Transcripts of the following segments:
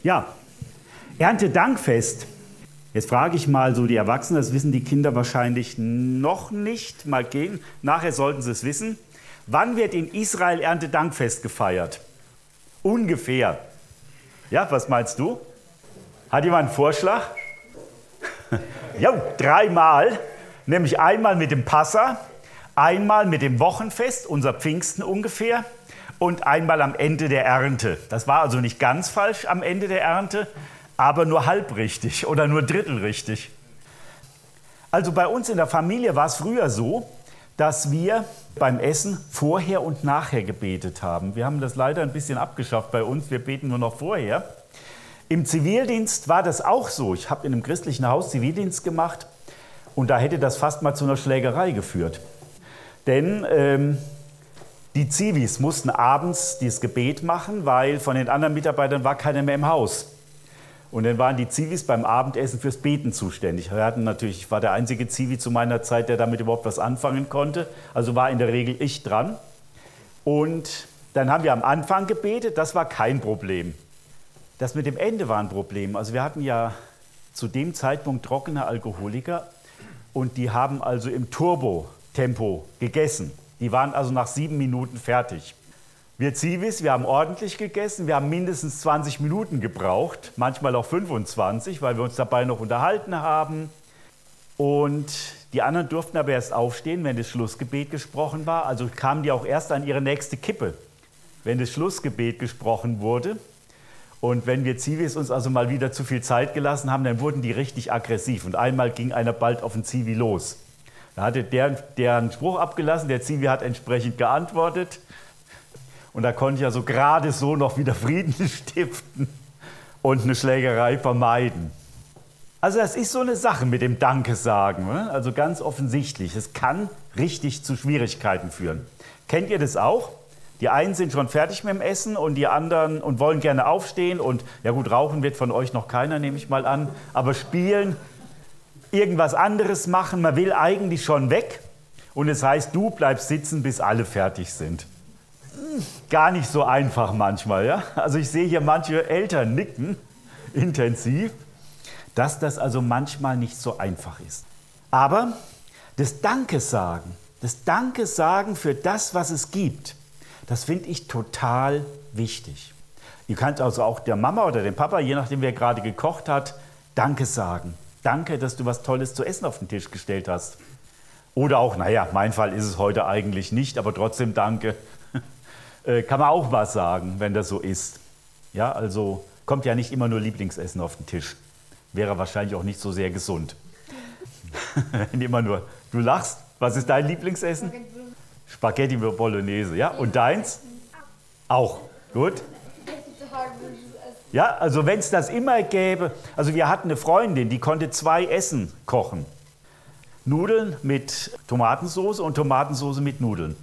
Ja, Erntedankfest. Jetzt frage ich mal so die Erwachsenen, das wissen die Kinder wahrscheinlich noch nicht. Mal gehen, nachher sollten sie es wissen. Wann wird in Israel Erntedankfest gefeiert? Ungefähr. Ja, was meinst du? Hat jemand einen Vorschlag? Ja, 3-mal. Nämlich einmal mit dem Passa, einmal mit dem Wochenfest, unser Pfingsten ungefähr, und einmal am Ende der Ernte. Das war also nicht ganz falsch am Ende der Ernte, aber nur halb richtig oder nur drittel richtig. Also bei uns in der Familie war es früher so, dass wir beim Essen vorher und nachher gebetet haben. Wir haben das leider ein bisschen abgeschafft bei uns, wir beten nur noch vorher. Im Zivildienst war das auch so. Ich habe in einem christlichen Haus Zivildienst gemacht und da hätte das fast mal zu einer Schlägerei geführt. Denn die Zivis mussten abends dieses Gebet machen, weil von den anderen Mitarbeitern war keiner mehr im Haus. Und dann waren die Zivis beim Abendessen fürs Beten zuständig. Ich war der einzige Zivi zu meiner Zeit, der damit überhaupt was anfangen konnte. Also war in der Regel ich dran. Und dann haben wir am Anfang gebetet, das war kein Problem. Das mit dem Ende war ein Problem. Also wir hatten ja zu dem Zeitpunkt trockene Alkoholiker und die haben also im Turbo-Tempo gegessen. Die waren also nach 7 Minuten fertig. Wir Zivis, wir haben ordentlich gegessen, wir haben mindestens 20 Minuten gebraucht, manchmal auch 25, weil wir uns dabei noch unterhalten haben. Und die anderen durften aber erst aufstehen, wenn das Schlussgebet gesprochen war. Also kamen die auch erst an ihre nächste Kippe, wenn das Schlussgebet gesprochen wurde. Und wenn wir Zivis uns also mal wieder zu viel Zeit gelassen haben, dann wurden die richtig aggressiv. Und einmal ging einer bald auf den Zivi los. Da hatte der einen Spruch abgelassen, der Zivi hat entsprechend geantwortet. Und da konnte ich also gerade so noch wieder Frieden stiften und eine Schlägerei vermeiden. Also das ist so eine Sache mit dem Danke sagen, ne? Also ganz offensichtlich. Es kann richtig zu Schwierigkeiten führen. Kennt ihr das auch? Die einen sind schon fertig mit dem Essen und die anderen und wollen gerne aufstehen. Und ja gut, rauchen wird von euch noch keiner, nehme ich mal an. Aber spielen, irgendwas anderes machen, man will eigentlich schon weg. Und es heißt, du bleibst sitzen, bis alle fertig sind. Gar nicht so einfach manchmal, ja? Also ich sehe hier manche Eltern nicken intensiv, dass das also manchmal nicht so einfach ist. Aber das Dankesagen für das, was es gibt, das finde ich total wichtig. Ihr könnt also auch der Mama oder dem Papa, je nachdem wer gerade gekocht hat, Danke sagen. Danke, dass du was Tolles zu essen auf den Tisch gestellt hast. Oder auch, naja, mein Fall ist es heute eigentlich nicht, aber trotzdem danke. Kann man auch was sagen, wenn das so ist. Ja, also kommt ja nicht immer nur Lieblingsessen auf den Tisch. Wäre wahrscheinlich auch nicht so sehr gesund. Wenn immer nur, du lachst, was ist dein Lieblingsessen? Spaghetti Bolognese, ja? Und deins? Auch, gut. Ja, also wenn es das immer gäbe, also wir hatten eine Freundin, die konnte 2 Essen kochen. Nudeln mit Tomatensauce und Tomatensauce mit Nudeln.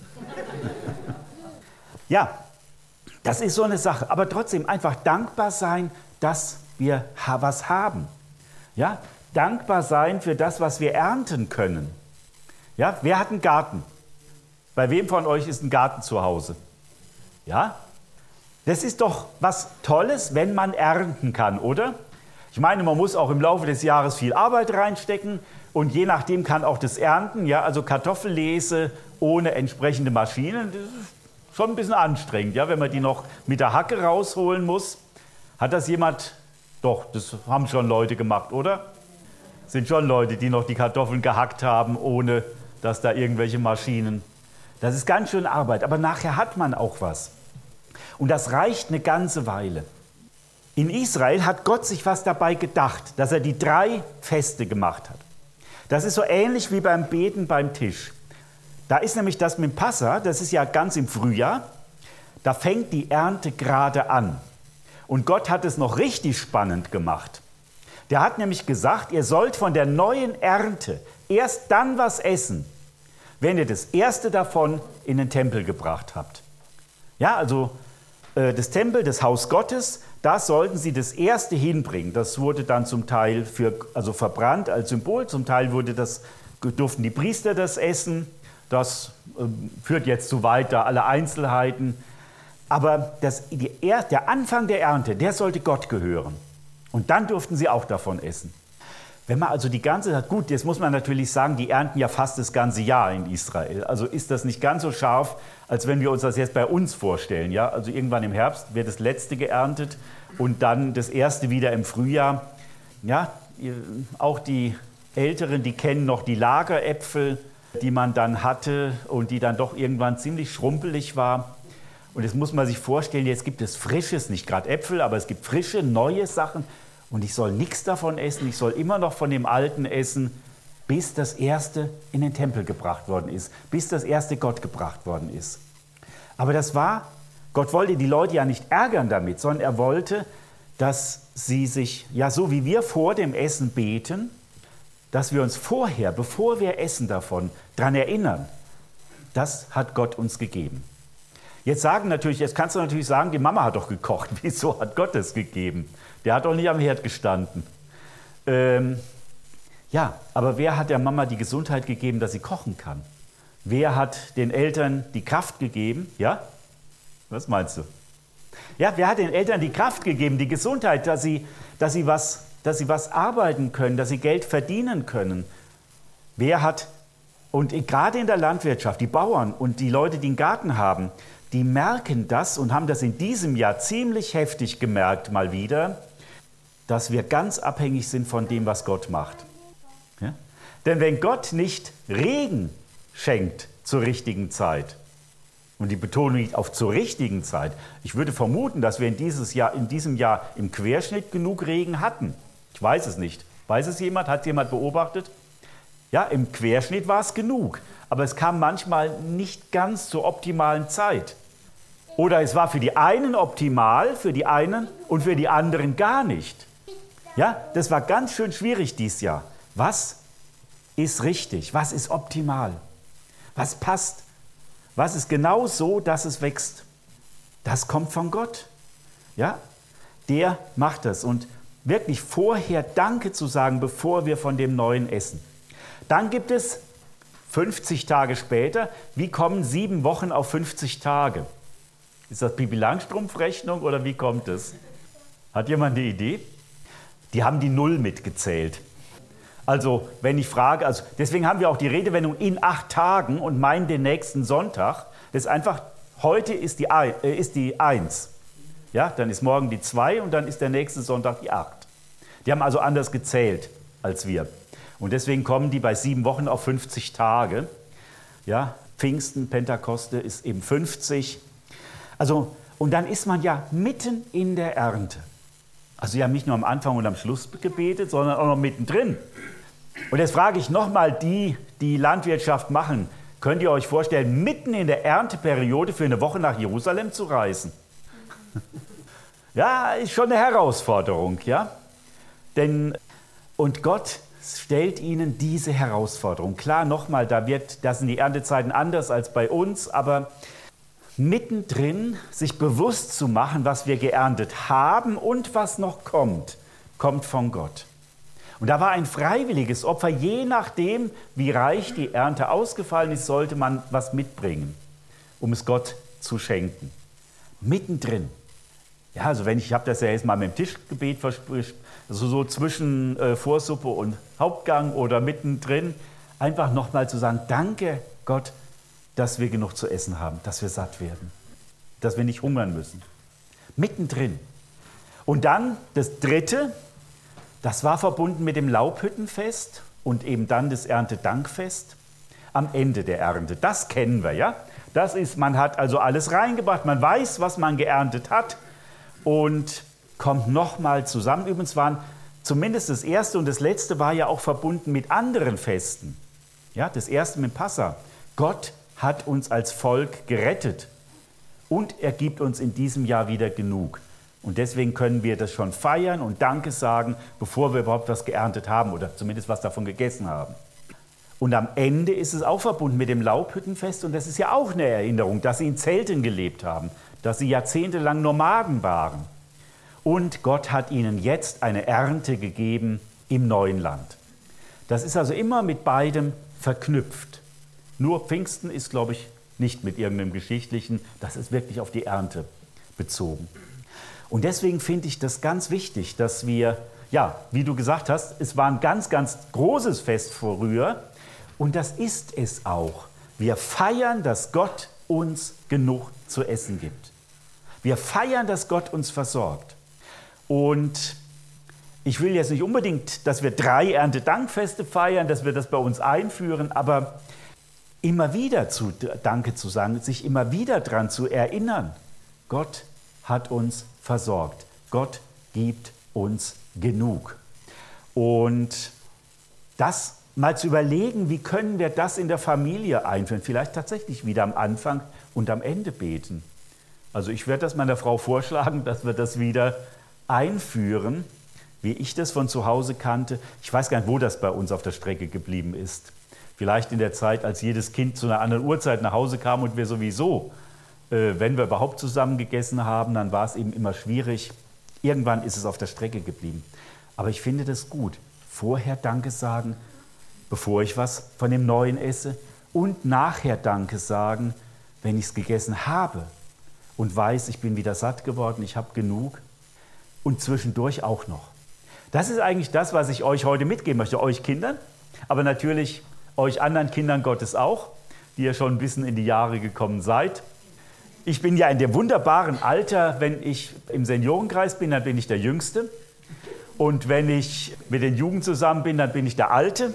Ja, das ist so eine Sache, aber trotzdem einfach dankbar sein, dass wir was haben. Ja, dankbar sein für das, was wir ernten können. Ja, wer hat einen Garten? Bei wem von euch ist ein Garten zu Hause? Ja, das ist doch was Tolles, wenn man ernten kann, oder? Ich meine, man muss auch im Laufe des Jahres viel Arbeit reinstecken und je nachdem kann auch das Ernten, ja, also Kartoffellese ohne entsprechende Maschinen, das ist schon ein bisschen anstrengend, ja, wenn man die noch mit der Hacke rausholen muss. Hat das jemand? Doch, das haben schon Leute gemacht, oder? Sind schon Leute, die noch die Kartoffeln gehackt haben, ohne dass da irgendwelche Maschinen. Das ist ganz schön Arbeit, aber nachher hat man auch was. Und das reicht eine ganze Weile. In Israel hat Gott sich was dabei gedacht, dass er die 3 Feste gemacht hat. Das ist so ähnlich wie beim Beten beim Tisch. Da ist nämlich das mit dem Passa, das ist ja ganz im Frühjahr, da fängt die Ernte gerade an. Und Gott hat es noch richtig spannend gemacht. Der hat nämlich gesagt, ihr sollt von der neuen Ernte erst dann was essen, wenn ihr das erste davon in den Tempel gebracht habt. Ja, also das Tempel, das Haus Gottes, da sollten sie das erste hinbringen. Das wurde dann zum Teil verbrannt als Symbol, zum Teil durften die Priester das essen. Das führt jetzt zu weit, da alle Einzelheiten. Aber der Anfang der Ernte, der sollte Gott gehören. Und dann durften sie auch davon essen. Wenn man also die ganze Zeit, gut, jetzt muss man natürlich sagen, die ernten ja fast das ganze Jahr in Israel. Also ist das nicht ganz so scharf, als wenn wir uns das jetzt bei uns vorstellen. Ja? Also irgendwann im Herbst wird das Letzte geerntet und dann das Erste wieder im Frühjahr. Ja, auch die Älteren, die kennen noch die Lageräpfel, die man dann hatte und die dann doch irgendwann ziemlich schrumpelig war. Und jetzt muss man sich vorstellen, jetzt gibt es Frisches, nicht gerade Äpfel, aber es gibt frische, neue Sachen. Und ich soll nichts davon essen, ich soll immer noch von dem Alten essen, bis das Erste in den Tempel gebracht worden ist, bis das Erste Gott gebracht worden ist. Aber Gott wollte die Leute ja nicht ärgern damit, sondern er wollte, dass sie sich, ja so wie wir vor dem Essen beten, dass wir uns vorher, bevor wir essen davon, daran erinnern, das hat Gott uns gegeben. Jetzt kannst du natürlich sagen, die Mama hat doch gekocht. Wieso hat Gott es gegeben? Der hat doch nicht am Herd gestanden. Ja, aber wer hat der Mama die Gesundheit gegeben, dass sie kochen kann? Wer hat den Eltern die Kraft gegeben? Ja? Was meinst du? Ja, wer hat den Eltern die Kraft gegeben, die Gesundheit, dass sie was arbeiten können, dass sie Geld verdienen können? Und gerade in der Landwirtschaft, die Bauern und die Leute, die einen Garten haben, die merken das und haben das in diesem Jahr ziemlich heftig gemerkt, mal wieder, dass wir ganz abhängig sind von dem, was Gott macht. Ja? Denn wenn Gott nicht Regen schenkt zur richtigen Zeit, und die Betonung liegt auf zur richtigen Zeit, ich würde vermuten, dass wir in diesem Jahr im Querschnitt genug Regen hatten. Ich weiß es nicht. Weiß es jemand? Hat es jemand beobachtet? Ja, im Querschnitt war es genug, aber es kam manchmal nicht ganz zur optimalen Zeit. Oder es war für die einen optimal, für die einen und für die anderen gar nicht. Ja, das war ganz schön schwierig dieses Jahr. Was ist richtig? Was ist optimal? Was passt? Was ist genau so, dass es wächst? Das kommt von Gott. Ja, der macht das. Und wirklich vorher Danke zu sagen, bevor wir von dem Neuen essen. Dann gibt es 50 Tage später, wie kommen 7 Wochen auf 50 Tage? Ist das Pippi-Langstrumpf-Rechnung oder wie kommt es? Hat jemand eine Idee? Die haben die Null mitgezählt. Also, wenn ich frage, deswegen haben wir auch die Redewendung in 8 Tagen und meinen den nächsten Sonntag. Das ist einfach, heute ist die 1. Ja, dann ist morgen die 2 und dann ist der nächste Sonntag die 8. Die haben also anders gezählt als wir. Und deswegen kommen die bei 7 Wochen auf 50 Tage. Ja, Pfingsten, Pentakoste ist eben 50. Also, und dann ist man ja mitten in der Ernte. Also sie haben nicht nur am Anfang und am Schluss gebetet, sondern auch noch mittendrin. Und jetzt frage ich nochmal die Landwirtschaft machen, könnt ihr euch vorstellen, mitten in der Ernteperiode für eine Woche nach Jerusalem zu reisen? Ja, ist schon eine Herausforderung, ja? Und Gott stellt ihnen diese Herausforderung. Klar, nochmal, da sind die Erntezeiten anders als bei uns, aber mittendrin sich bewusst zu machen, was wir geerntet haben und was noch kommt, kommt von Gott. Und da war ein freiwilliges Opfer, je nachdem, wie reich die Ernte ausgefallen ist, sollte man was mitbringen, um es Gott zu schenken. Mittendrin. Ja, also ich habe das ja jetzt mal mit dem Tischgebet versprochen, also so zwischen Vorsuppe und Hauptgang oder mittendrin, einfach nochmal zu sagen, danke Gott, dass wir genug zu essen haben, dass wir satt werden, dass wir nicht hungern müssen. Mittendrin. Und dann das Dritte, das war verbunden mit dem Laubhüttenfest und eben dann das Erntedankfest am Ende der Ernte. Das kennen wir, ja? Das ist, man hat also alles reingebracht, man weiß, was man geerntet hat und kommt nochmal zusammen. Übrigens waren zumindest das erste und das letzte war ja auch verbunden mit anderen Festen. Ja, das erste mit Passa. Gott hat uns als Volk gerettet und er gibt uns in diesem Jahr wieder genug. Und deswegen können wir das schon feiern und Danke sagen, bevor wir überhaupt was geerntet haben oder zumindest was davon gegessen haben. Und am Ende ist es auch verbunden mit dem Laubhüttenfest und das ist ja auch eine Erinnerung, dass sie in Zelten gelebt haben, dass sie jahrzehntelang Nomaden waren. Und Gott hat ihnen jetzt eine Ernte gegeben im neuen Land. Das ist also immer mit beidem verknüpft. Nur Pfingsten ist, glaube ich, nicht mit irgendeinem Geschichtlichen, das ist wirklich auf die Ernte bezogen. Und deswegen finde ich das ganz wichtig, dass wir, ja, wie du gesagt hast, es war ein ganz, ganz großes Fest früher und das ist es auch. Wir feiern, dass Gott uns genug zu essen gibt. Wir feiern, dass Gott uns versorgt. Und ich will jetzt nicht unbedingt, dass wir 3 Erntedankfeste feiern, dass wir das bei uns einführen, aber immer wieder zu Danke zu sagen, sich immer wieder daran zu erinnern, Gott hat uns versorgt. Gott gibt uns genug. Und das mal zu überlegen, wie können wir das in der Familie einführen, vielleicht tatsächlich wieder am Anfang und am Ende beten. Also ich werde das meiner Frau vorschlagen, dass wir das wieder einführen, wie ich das von zu Hause kannte. Ich weiß gar nicht, wo das bei uns auf der Strecke geblieben ist. Vielleicht in der Zeit, als jedes Kind zu einer anderen Uhrzeit nach Hause kam und wir sowieso, wenn wir überhaupt zusammen gegessen haben, dann war es eben immer schwierig. Irgendwann ist es auf der Strecke geblieben. Aber ich finde das gut. Vorher Danke sagen, bevor ich was von dem Neuen esse. Und nachher Danke sagen, wenn ich es gegessen habe und weiß, ich bin wieder satt geworden, ich habe genug. Und zwischendurch auch noch. Das ist eigentlich das, was ich euch heute mitgeben möchte, euch Kindern, aber natürlich euch anderen Kindern Gottes auch, die ihr schon ein bisschen in die Jahre gekommen seid. Ich bin ja in dem wunderbaren Alter, wenn ich im Seniorenkreis bin, dann bin ich der Jüngste. Und wenn ich mit den Jugend zusammen bin, dann bin ich der Alte.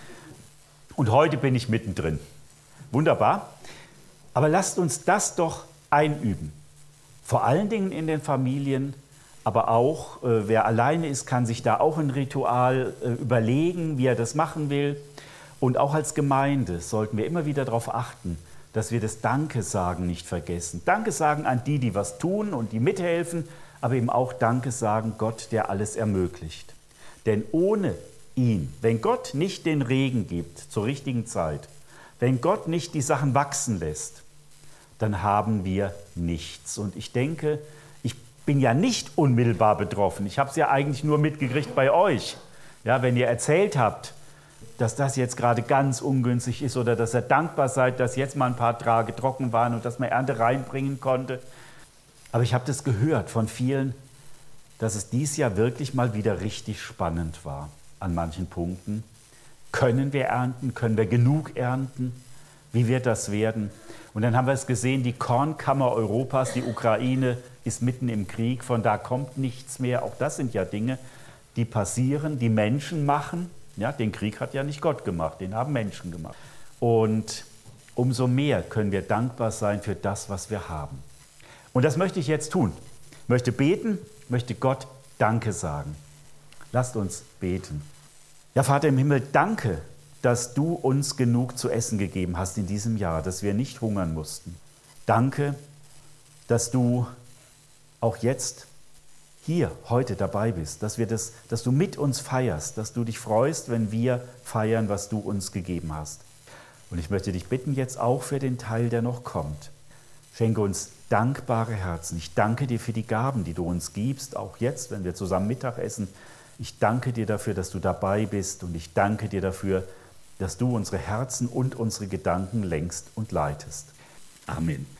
Und heute bin ich mittendrin. Wunderbar. Aber lasst uns das doch einüben. Vor allen Dingen in den Familien, aber auch, wer alleine ist, kann sich da auch ein Ritual überlegen, wie er das machen will. Und auch als Gemeinde sollten wir immer wieder darauf achten, dass wir das Danke sagen nicht vergessen. Danke sagen an die, die was tun und die mithelfen, aber eben auch Danke sagen Gott, der alles ermöglicht. Denn ohne ihn, wenn Gott nicht den Regen gibt zur richtigen Zeit, wenn Gott nicht die Sachen wachsen lässt, dann haben wir nichts. Und ich denke, ich bin ja nicht unmittelbar betroffen. Ich habe es ja eigentlich nur mitgekriegt bei euch. Ja, wenn ihr erzählt habt, dass das jetzt gerade ganz ungünstig ist oder dass ihr dankbar seid, dass jetzt mal ein paar Tage trocken waren und dass man Ernte reinbringen konnte. Aber ich habe das gehört von vielen, dass es dieses Jahr wirklich mal wieder richtig spannend war an manchen Punkten. Können wir ernten? Können wir genug ernten? Wie wird das werden? Und dann haben wir es gesehen, die Kornkammer Europas, die Ukraine, ist mitten im Krieg, von da kommt nichts mehr. Auch das sind ja Dinge, die passieren, die Menschen machen. Ja, den Krieg hat ja nicht Gott gemacht, den haben Menschen gemacht. Und umso mehr können wir dankbar sein für das, was wir haben. Und das möchte ich jetzt tun. Ich möchte beten, möchte Gott Danke sagen. Lasst uns beten. Ja, Vater im Himmel, danke, dass du uns genug zu essen gegeben hast in diesem Jahr, dass wir nicht hungern mussten. Danke, dass du auch jetzt hier heute dabei bist, dass du mit uns feierst, dass du dich freust, wenn wir feiern, was du uns gegeben hast. Und ich möchte dich bitten jetzt auch für den Teil, der noch kommt. Schenke uns dankbare Herzen. Ich danke dir für die Gaben, die du uns gibst, auch jetzt, wenn wir zusammen Mittag essen. Ich danke dir dafür, dass du dabei bist und ich danke dir dafür, dass du unsere Herzen und unsere Gedanken lenkst und leitest. Amen.